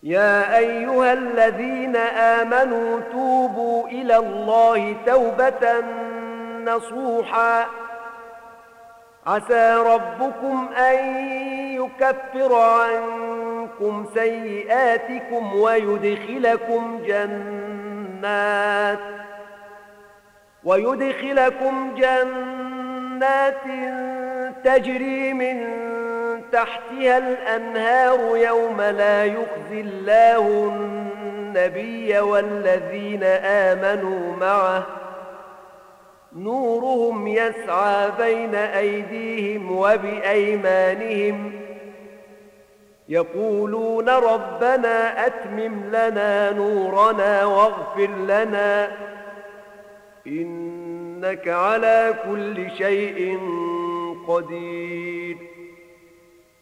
يا أيها الذين آمنوا توبوا إلى الله توبة نصوحا عسى ربكم أن يكفر عنكم سيئاتكم ويدخلكم جنات تجري من تحتها الأنهار يوم لا يخزي الله النبي والذين آمنوا معه نورهم يسعى بين أيديهم وبأيمانهم يقولون ربنا أتمم لنا نورنا واغفر لنا إنك على كل شيء قدير